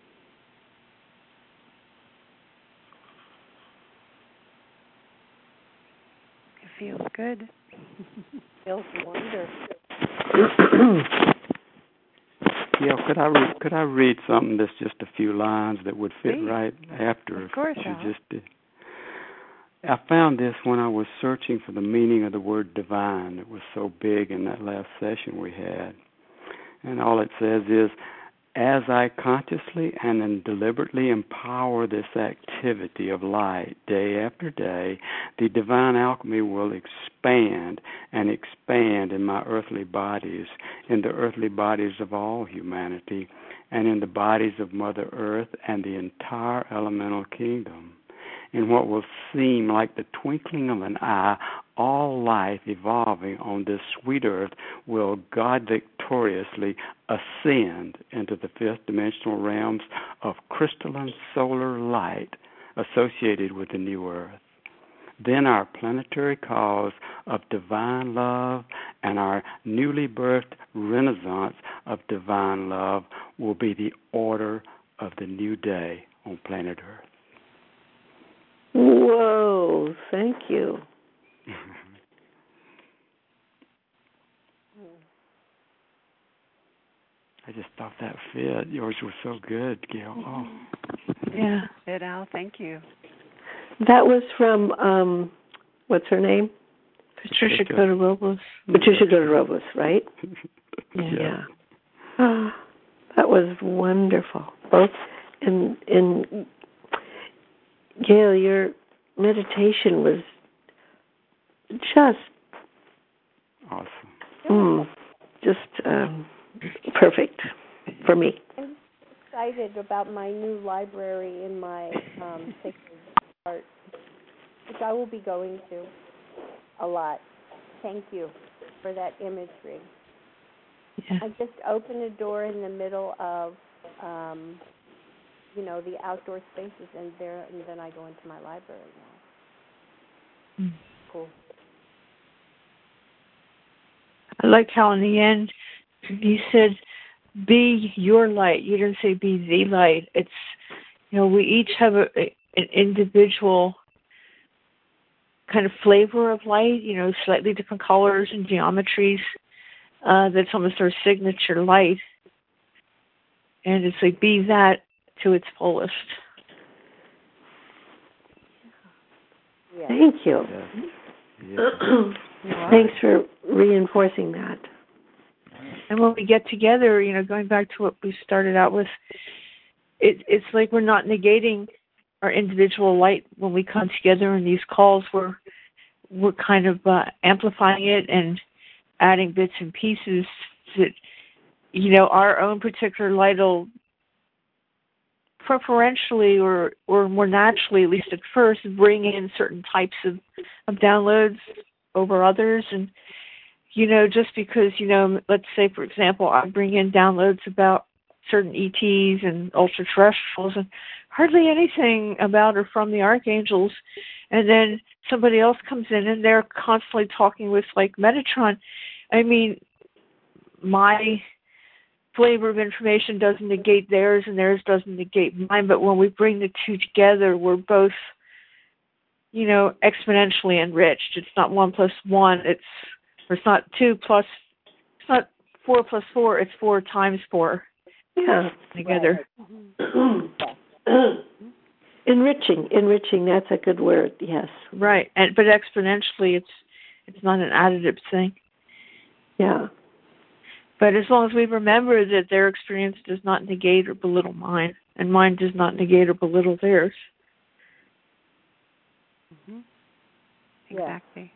Speaker 1: It feels good.
Speaker 3: Feels wonderful.
Speaker 2: Gail, could I re- could I read something that's just a few lines that would fit
Speaker 1: Please.
Speaker 2: right after
Speaker 1: Of course,
Speaker 2: what you
Speaker 1: Al.
Speaker 2: just did? I found this when I was searching for the meaning of the word divine. It was so big in that last session we had. And all it says is, as I consciously and then deliberately empower this activity of light day after day, the divine alchemy will expand and expand in my earthly bodies, in the earthly bodies of all humanity, and in the bodies of Mother Earth and the entire elemental kingdom. In what will seem like the twinkling of an eye, all life evolving on this sweet earth will God victoriously ascend into the fifth dimensional realms of crystalline solar light associated with the new earth. Then our planetary cause of divine love and our newly birthed renaissance of divine love will be the order of the new day on planet Earth.
Speaker 5: Whoa, thank you.
Speaker 2: I just thought that fit. Yours was so good, Gail. Oh.
Speaker 5: Yeah.
Speaker 1: Good, Al. Thank you.
Speaker 5: That was from, um, what's her name?
Speaker 4: Patricia Cota-Robles.
Speaker 5: Patricia Cota-Robles, right?
Speaker 2: Yeah.
Speaker 5: Yeah. Oh, that was wonderful. Both in in Gail, your meditation was just
Speaker 2: Awesome.
Speaker 5: mm, just um, perfect for me.
Speaker 3: I'm excited about my new library in my um, sacred art, which I will be going to a lot. Thank you for that imagery.
Speaker 4: Yeah.
Speaker 3: I just opened a door in the middle of, um, you know, the outdoor spaces, and there, and then I go into my library now.
Speaker 4: Mm.
Speaker 3: Cool.
Speaker 4: I like how in the end you said, "Be your light." You didn't say "be the light." It's, you know, we each have a, a an individual kind of flavor of light. You know, slightly different colors and geometries. Uh, that's almost our signature light, and it's like be that to its fullest.
Speaker 3: Yeah.
Speaker 5: Thank you.
Speaker 2: Yes. Yes.
Speaker 5: Thanks for reinforcing that.
Speaker 4: And when we get together, you know, going back to what we started out with, it, it's like we're not negating our individual light when we come together in these calls. We're we're kind of uh, amplifying it and adding bits and pieces that, you know, our own particular light will preferentially or, or more naturally, at least at first, bring in certain types of, of downloads over others. And, you know, just because, you know, let's say, for example, I bring in downloads about certain E Ts and ultra-terrestrials and hardly anything about or from the archangels, and then somebody else comes in and they're constantly talking with, like, Metatron. I mean, my flavor of information doesn't negate theirs and theirs doesn't negate mine, but when we bring the two together, we're both, you know, exponentially enriched. It's not one plus one, it's, or it's not two plus, it's not four plus four, it's four times four.
Speaker 5: Yeah.
Speaker 4: Together.
Speaker 3: Right.
Speaker 5: enriching, enriching, that's a good word, yes.
Speaker 4: Right, and but exponentially, it's it's not an additive thing.
Speaker 5: Yeah.
Speaker 4: But as long as we remember that their experience does not negate or belittle mine, and mine does not negate or belittle theirs.
Speaker 1: Mm-hmm. Exactly.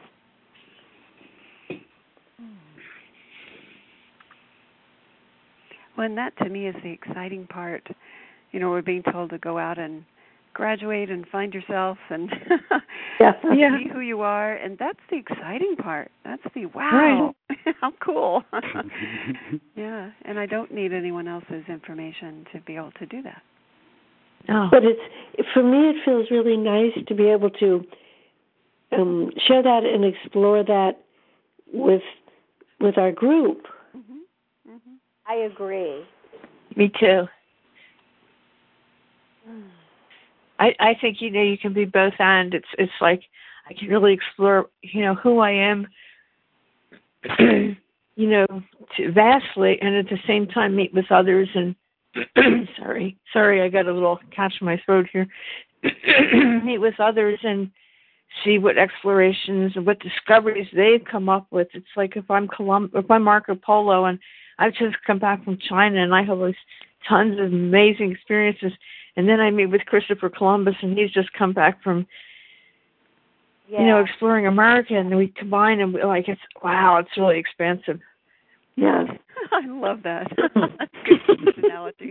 Speaker 1: Well, and that to me is the exciting part. You know, we're being told to go out and graduate and find yourself and
Speaker 5: yeah.
Speaker 4: Yeah.
Speaker 1: see who you are, and that's the exciting part. That's the wow, right. How cool. Yeah, and I don't need anyone else's information to be able to do that.
Speaker 5: Oh. But it's for me, it feels really nice to be able to um, share that and explore that with with our group.
Speaker 3: Mm-hmm. Mm-hmm. I agree.
Speaker 4: Me too. I I think you know you can be both and. It's it's like I can really explore you know who I am, you know, to vastly, and at the same time meet with others and sorry sorry I got a little catch in my throat here. Meet with others and see what explorations and what discoveries they've come up with. It's like if I'm Colum- if I'm Marco Polo and I've just come back from China and I have those tons of amazing experiences, and then I meet with Christopher Columbus and he's just come back from yeah. you know exploring America, and we combine and we, like it's wow, it's really expansive.
Speaker 5: Yeah,
Speaker 1: I love that. That's a good analogy.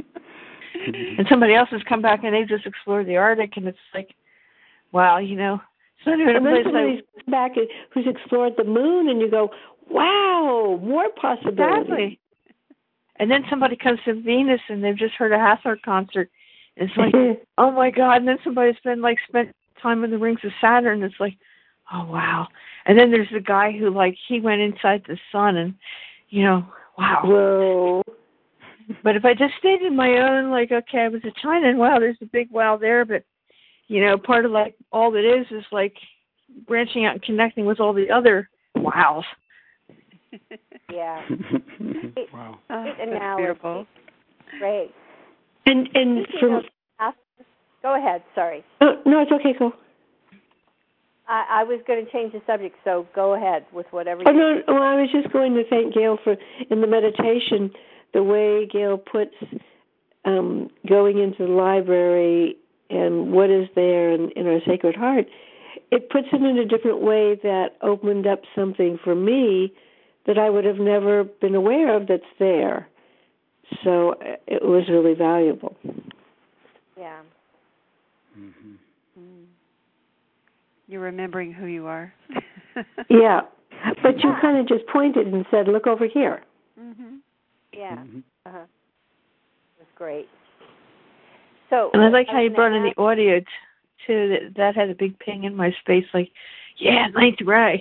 Speaker 4: And somebody else has come back and they've just explored the Arctic, and it's like, wow, you know. So
Speaker 5: and then somebody's like, back who's explored the moon, and you go, wow, more possibilities.
Speaker 4: Exactly. And then somebody comes to Venus, and they've just heard a Hathor concert. And it's like, oh my God. And then somebody's been like spent time in the rings of Saturn. It's like, oh wow. And then there's the guy who like he went inside the sun, and you know, wow.
Speaker 5: Whoa.
Speaker 4: But if I just stayed in my own, like, okay, I was in China, and wow, there's a big wow there, but, you know, part of, like, all it is is, like, branching out and connecting with all the other wows.
Speaker 3: Yeah.
Speaker 2: Wow.
Speaker 3: Great, great
Speaker 1: Oh,
Speaker 3: analogy.
Speaker 1: Beautiful.
Speaker 3: Great.
Speaker 5: And, and from...
Speaker 3: Of, go ahead, sorry.
Speaker 5: Oh, no, it's okay, go.
Speaker 3: I, I was going to change the subject, so go ahead with whatever
Speaker 5: Oh,
Speaker 3: you
Speaker 5: no, well, I was just going to thank Gail for, in the meditation, the way Gail puts um, going into the library and what is there in, in our Sacred Heart, it puts it in a different way that opened up something for me that I would have never been aware of that's there. So it was really valuable.
Speaker 3: Yeah.
Speaker 2: Mm-hmm.
Speaker 1: Mm. You're remembering who you are.
Speaker 5: Yeah. But you kind of just pointed and said, look over here.
Speaker 3: Mm-hmm. Yeah.
Speaker 2: Mm-hmm.
Speaker 3: Uh-huh. That's great. So,
Speaker 4: and I like how you brought
Speaker 3: ask,
Speaker 4: in the audio, t- too. That, that had a big ping in my space, like, yeah, ninth ray.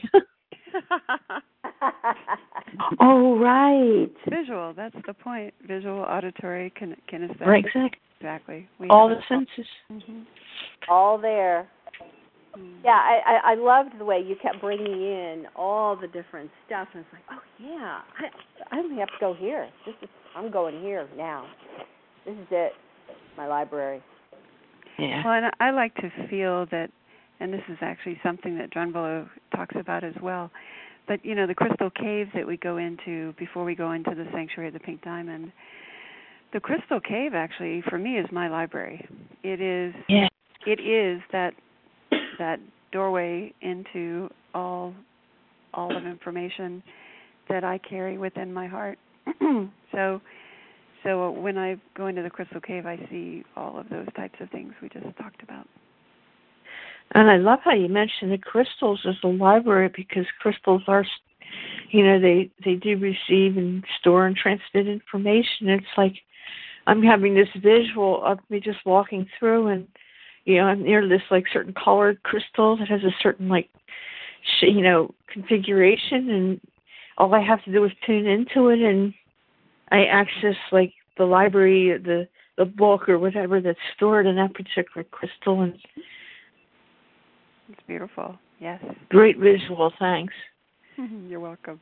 Speaker 5: Oh, right.
Speaker 1: Visual, that's the point. Visual, auditory, kin- kinesthetic.
Speaker 4: Right, exactly.
Speaker 1: Exactly. We
Speaker 4: all the
Speaker 1: all.
Speaker 4: senses.
Speaker 1: Mm-hmm.
Speaker 3: All there.
Speaker 1: Mm.
Speaker 3: Yeah, I, I, I loved the way you kept bringing in all the different stuff, and it's like, oh yeah, I I only have to go here. This is I'm going here now. This is it, my library.
Speaker 4: Yeah.
Speaker 1: Well, and I like to feel that, and this is actually something that Drunvalo talks about as well. But you know, the crystal cave that we go into before we go into the sanctuary of the Pink Diamond. The crystal cave actually, for me, is my library. It is.
Speaker 4: Yeah.
Speaker 1: It is that. that doorway into all all of information that I carry within my heart. so so when I go into the crystal cave, I see all of those types of things we just talked about.
Speaker 4: And I love how you mentioned the crystals as a library, because crystals are, you know, they, they do receive and store and transmit information. It's like I'm having this visual of me just walking through, and you know, I'm near this like certain colored crystal that has a certain like, sh- you know, configuration, and all I have to do is tune into it, and I access like the library, the the book or whatever that's stored in that particular crystal. And
Speaker 1: it's beautiful. Yes.
Speaker 4: Great visual. Thanks.
Speaker 1: You're welcome.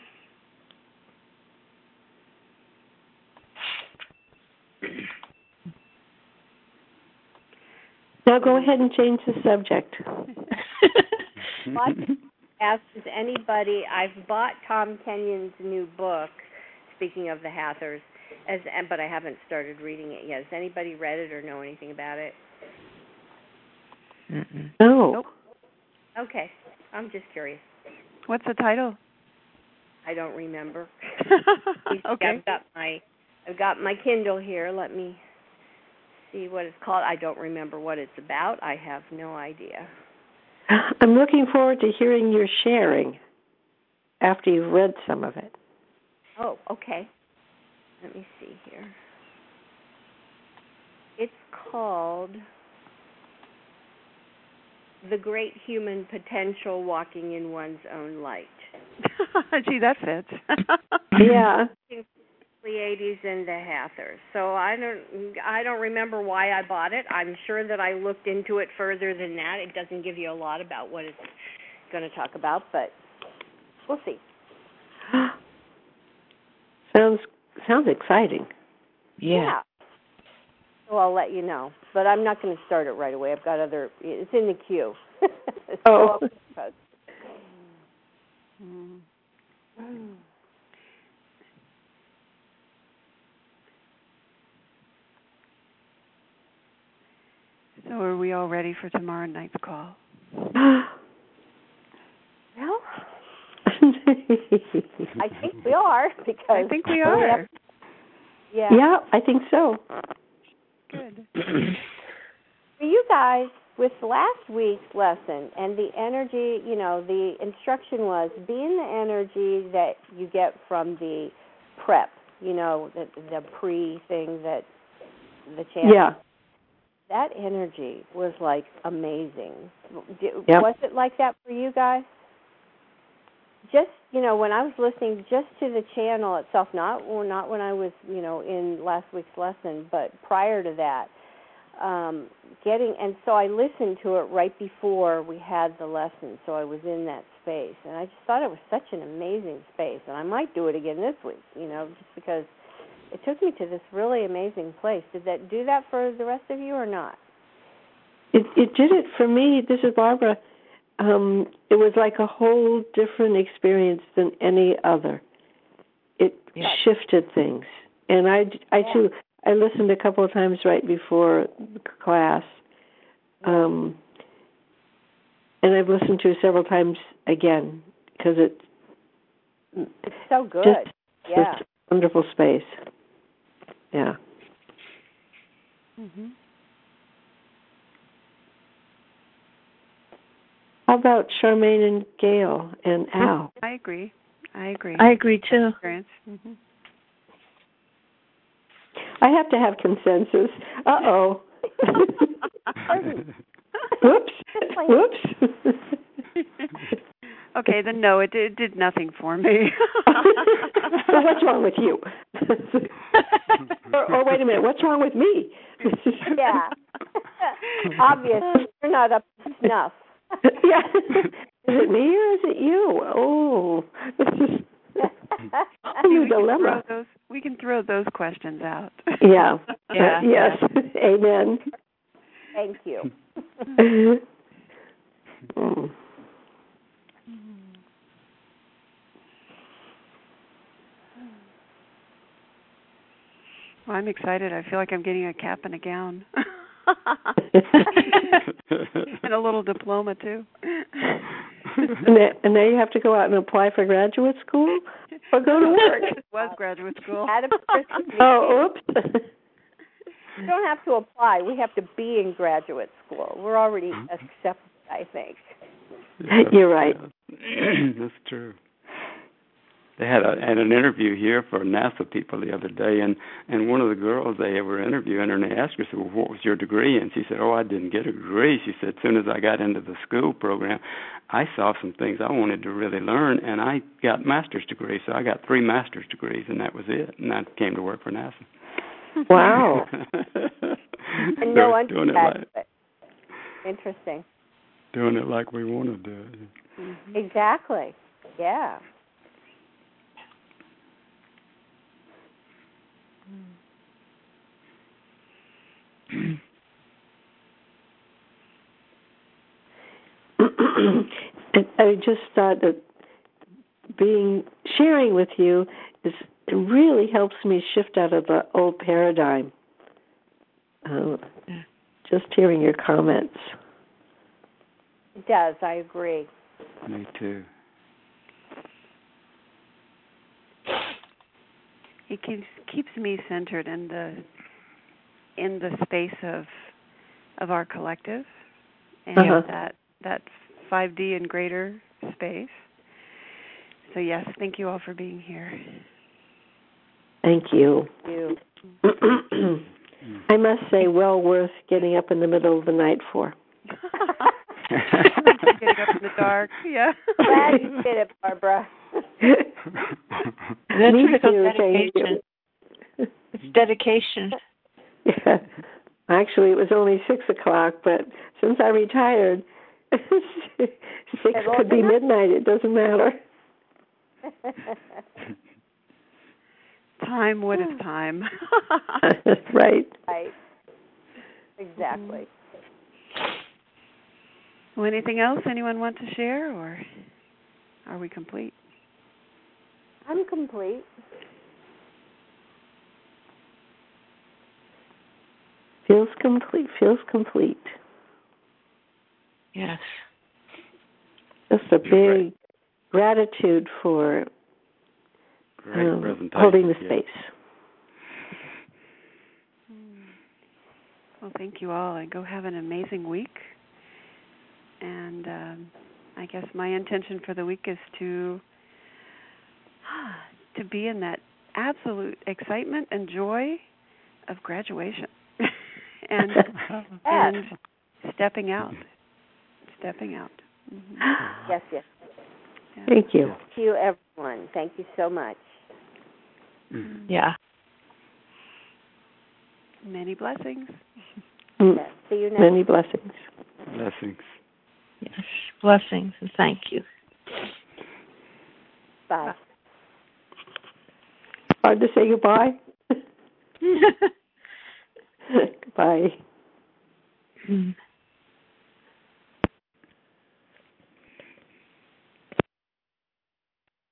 Speaker 5: Now go ahead and change the subject.
Speaker 3: Ask, does anybody, I've bought Tom Kenyon's new book, speaking of the Hathors, as, but I haven't started reading it yet. Has anybody read it or know anything about it?
Speaker 4: Mm-mm.
Speaker 5: No.
Speaker 1: Nope.
Speaker 3: Okay. I'm just curious.
Speaker 1: What's the title?
Speaker 3: I don't remember.
Speaker 1: Okay.
Speaker 3: I've got my I've got my Kindle here. Let me see what it's called. I don't remember what it's about. I have no idea.
Speaker 5: I'm looking forward to hearing your sharing after you've read some of it.
Speaker 3: Oh, okay. Let me see here. It's
Speaker 6: called The Great Human Potential, Walking in One's Own Light.
Speaker 1: Gee, that fits.
Speaker 5: Yeah.
Speaker 6: The Pleiades and the Hathors. So I don't, I don't remember why I bought it. I'm sure that I looked into it further than that. It doesn't give you a lot about what it's going to talk about, but we'll see.
Speaker 5: Sounds sounds exciting.
Speaker 6: Yeah. yeah. So I'll let you know, but I'm not going to start it right away. I've got other. It's in the queue.
Speaker 5: Oh.
Speaker 6: So
Speaker 1: mm. So are we all ready for tomorrow night's call?
Speaker 6: Well, I think we are because
Speaker 1: I think we are.
Speaker 6: We have, yeah.
Speaker 5: Yeah, I think so.
Speaker 1: Good.
Speaker 6: For you guys, with last week's lesson and the energy, you know, the instruction was be in the energy that you get from the prep, you know, the, the pre thing that the channel.
Speaker 5: Yeah.
Speaker 6: That energy was like amazing.
Speaker 5: Yep.
Speaker 6: Was it like that for you guys? Just, you know, when I was listening just to the channel itself, not well, not when I was, you know, in last week's lesson, but prior to that, um, getting, and so I listened to it right before we had the lesson, so I was in that space, and I just thought it was such an amazing space, and I might do it again this week, you know, just because it took me to this really amazing place. Did that do that for the rest of you or not?
Speaker 5: It it did it for me. This is Barbara. Um, it was like a whole different experience than any other. It
Speaker 6: Yeah.
Speaker 5: shifted things. And I, I
Speaker 6: Yeah.
Speaker 5: too, I listened a couple of times right before class. Um, and I've listened to it several times again because it,
Speaker 6: It's so good.
Speaker 5: Just,
Speaker 6: yeah.
Speaker 5: just a wonderful space. Yeah.
Speaker 1: Mm-hmm.
Speaker 5: How about Charmaine and Gail and Al?
Speaker 1: I agree. I agree.
Speaker 4: I agree too.
Speaker 1: Mm-hmm.
Speaker 5: I have to have consensus. Uh-oh. Whoops. Whoops.
Speaker 1: Okay, then no, it did, it did nothing for me.
Speaker 5: Well, what's wrong with you? or, or wait a minute, what's wrong with me?
Speaker 6: Yeah. Obviously, you're not up to snuff.
Speaker 5: Yeah. Is it me or is it you? Oh. This is a new
Speaker 1: we
Speaker 5: dilemma.
Speaker 1: Can throw those, we can throw those questions out.
Speaker 5: Yeah.
Speaker 1: Yeah.
Speaker 5: Uh, yes. Yeah. Amen.
Speaker 6: Thank you.
Speaker 5: Mm.
Speaker 1: Well, I'm excited. I feel like I'm getting a cap and a gown. And a little diploma, too.
Speaker 5: And, that, and now you have to go out and apply for graduate school or go to work.
Speaker 1: It was graduate school.
Speaker 5: Oh, oops.
Speaker 6: You don't have to apply. We have to be in graduate school. We're already accepted, I think.
Speaker 2: Yeah,
Speaker 5: You're right.
Speaker 2: Yeah. That's true. They had, a, had an interview here for NASA people the other day, and, and one of the girls they were interviewing her, and they asked her, said, well, what was your degree? And she said, oh, I didn't get a degree. She said, as soon as I got into the school program, I saw some things I wanted to really learn, and I got master's degree. So I got three master's degrees, and that was it. And I came to work for NASA.
Speaker 5: Wow.
Speaker 6: And no
Speaker 2: so doing it like,
Speaker 6: interesting.
Speaker 2: Doing it like we want to do it.
Speaker 6: Mm-hmm. Exactly. Yeah.
Speaker 5: I just thought that being sharing with you is it really helps me shift out of the old paradigm. Uh, just hearing your comments.
Speaker 6: It does. I agree.
Speaker 2: Me too.
Speaker 1: It keeps keeps me centered in the in the space of of our collective and
Speaker 5: Uh-huh.
Speaker 1: that that five D and greater space. So yes, thank you all for being here.
Speaker 5: Thank you.
Speaker 6: You.
Speaker 5: I must say, well worth getting up in the middle of the night for.
Speaker 1: Getting up in the dark, yeah.
Speaker 3: Glad you did it, Barbara.
Speaker 4: That's
Speaker 5: Me
Speaker 4: real
Speaker 5: too,
Speaker 4: dedication. It's dedication.
Speaker 5: Yeah. Actually, it was only six o'clock, but since I retired, six could be midnight. It doesn't matter.
Speaker 1: Time, what is time?
Speaker 5: Right.
Speaker 3: Right. Exactly.
Speaker 1: Well, anything else anyone want to share, or are we complete?
Speaker 3: I'm complete.
Speaker 5: Feels complete. Feels complete.
Speaker 4: Yes.
Speaker 5: Just a big
Speaker 2: right.
Speaker 5: gratitude for
Speaker 2: Great
Speaker 5: um,
Speaker 2: presentation.
Speaker 5: holding the
Speaker 2: Yeah.
Speaker 5: space.
Speaker 1: Well, thank you all, and go have an amazing week. And um, I guess my intention for the week is to to be in that absolute excitement and joy of graduation, and and stepping out, stepping out. Mm-hmm.
Speaker 3: Yes, yes.
Speaker 1: Yeah.
Speaker 5: Thank you.
Speaker 3: Thank you, everyone. Thank you so much.
Speaker 2: Mm.
Speaker 4: Yeah.
Speaker 1: Many blessings.
Speaker 5: Mm.
Speaker 3: Yes. See you next
Speaker 5: Many blessings.
Speaker 2: Blessings.
Speaker 4: Yes. Blessings and thank you.
Speaker 3: Bye.
Speaker 5: Hard to say goodbye. Goodbye.
Speaker 4: Mm.